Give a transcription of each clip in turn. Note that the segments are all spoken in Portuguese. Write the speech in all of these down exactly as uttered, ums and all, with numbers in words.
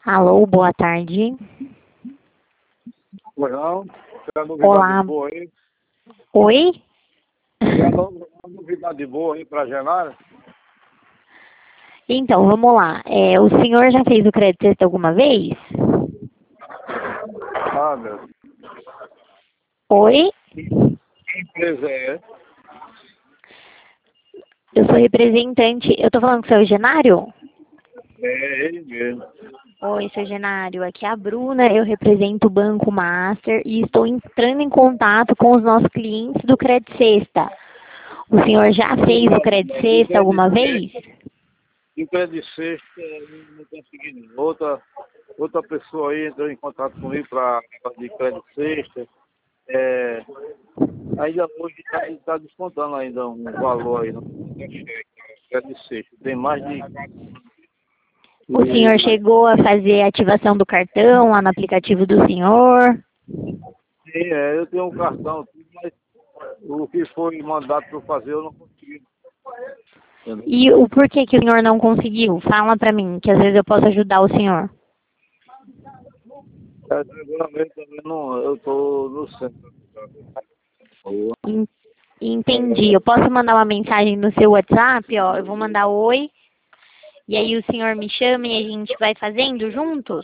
Alô, boa tarde. Pois não? Tem uma Olá. novidade boa aí? Oi? Tem uma no- uma novidade boa aí pra Genara? Então, vamos lá. É, o senhor já fez o crédito test alguma vez? Ah, meu Deus. Oi? Que empresa é essa? Eu sou representante. Eu tô falando com o seu Genário? É ele mesmo. Oi, seu Genário. Aqui é a Bruna. Eu represento o Banco Master e estou entrando em contato com os nossos clientes do Crédito Sexta. O senhor já fez o Crédito E Sexta crédito alguma vez? sexta, e crédito sexta, eu não não consegui não. Outra, outra pessoa aí entrou em contato comigo para de crédito sexta. É, ainda hoje está tá descontando ainda um valor aí no crédito sexta. Tem mais de O senhor chegou a fazer a ativação do cartão lá no aplicativo do senhor? Sim, é, eu tenho um cartão, mas o que foi mandado para eu fazer eu não consegui. Entendeu? E o porquê que o senhor não conseguiu? Fala pra mim, que às vezes eu posso ajudar o senhor. É, regularmente também não, eu estou no centro. En- Entendi. Eu posso mandar uma mensagem no seu WhatsApp, ó. Eu vou mandar oi. E aí o senhor me chama e a gente vai fazendo juntos?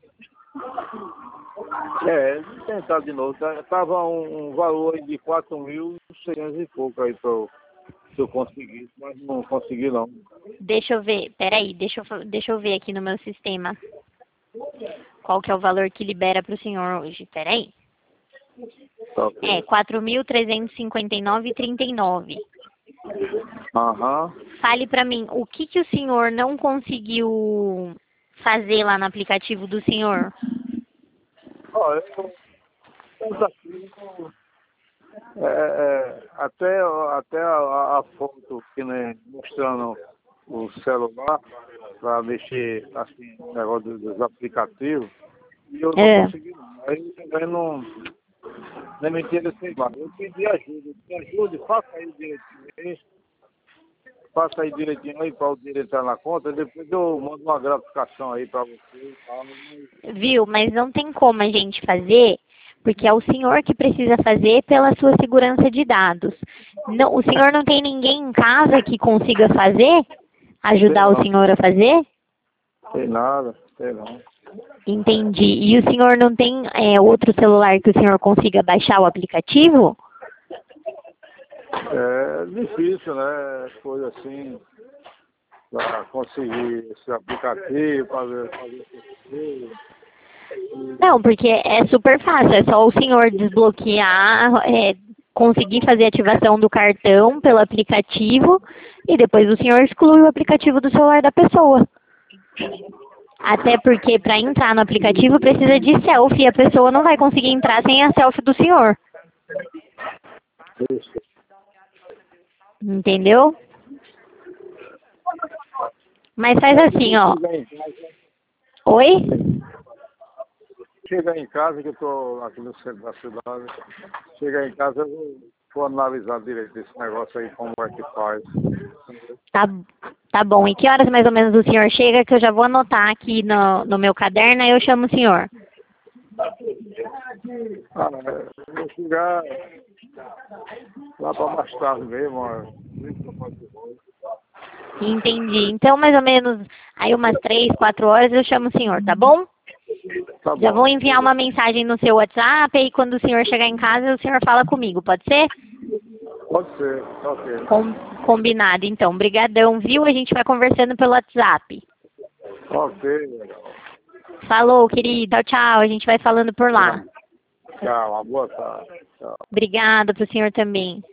É, vou tentar de novo. Tá- Tava um, um valor aí de quatro mil seiscentos e pouco aí para eu, se eu conseguisse, mas não consegui não. Deixa eu ver. Peraí, deixa eu, fa- deixa eu ver aqui no meu sistema. Qual que é o valor que libera pro senhor hoje? Peraí. Tá É, ok. quatro mil trezentos e cinquenta e nove e trinta e nove. Aham. Fale pra mim, o que que o senhor não conseguiu fazer lá no aplicativo do senhor? Ó, eu eu aqui, é, é, até, até a, a foto que né, mostrando o celular para mexer assim, no negócio dos, dos aplicativos, e eu não É. consegui não. Aí também não, nem me interessei mais. Eu pedi ajuda, me ajude, faça aí direitinho aí, faça aí direitinho aí para o dinheiro entrar na conta, depois eu mando uma gratificação aí para você e tal, mas Viu? Mas não tem como a gente fazer, porque é o senhor que precisa fazer pela sua segurança de dados. Não, o senhor não tem ninguém em casa que consiga fazer? sei Ajudar o não, senhor a fazer? sei nada, sei não. Entendi. E o senhor não tem é, outro celular que o senhor consiga baixar o aplicativo? É difícil, né? Coisa assim, para conseguir esse aplicativo, fazer, fazer essas coisas. Não, porque é super fácil. É só o senhor desbloquear, é, conseguir fazer a ativação do cartão pelo aplicativo e depois o senhor exclui o aplicativo do celular da pessoa. Até porque para entrar no aplicativo precisa de selfie e a pessoa não vai conseguir entrar sem a selfie do senhor. Isso. Entendeu? Mas faz assim, ó. Chegar em casa, Oi? chegar em casa, que eu estou aqui no centro da cidade, chegar em casa eu vou, vou analisar direito esse negócio aí, como é que faz. Tá, tá bom. E que horas mais ou menos o senhor chega que eu já vou anotar aqui no, no meu caderno e eu chamo o senhor. Ah, é, eu vou chegar lá para mais tarde mesmo, ó. Entendi. Então, mais ou menos aí umas três, quatro horas eu chamo o senhor, tá bom? Tá Já vou bom, enviar uma mensagem no seu WhatsApp e quando o senhor chegar em casa, o senhor fala comigo, pode ser? pode ser, ok. Com, combinado, então. Brigadão, viu? A gente vai conversando pelo WhatsApp. Ok, legal. Falou, querido. Tchau, tchau. A gente vai falando por lá. Tchau, uma boa tarde. Tchau. Obrigada pro senhor também.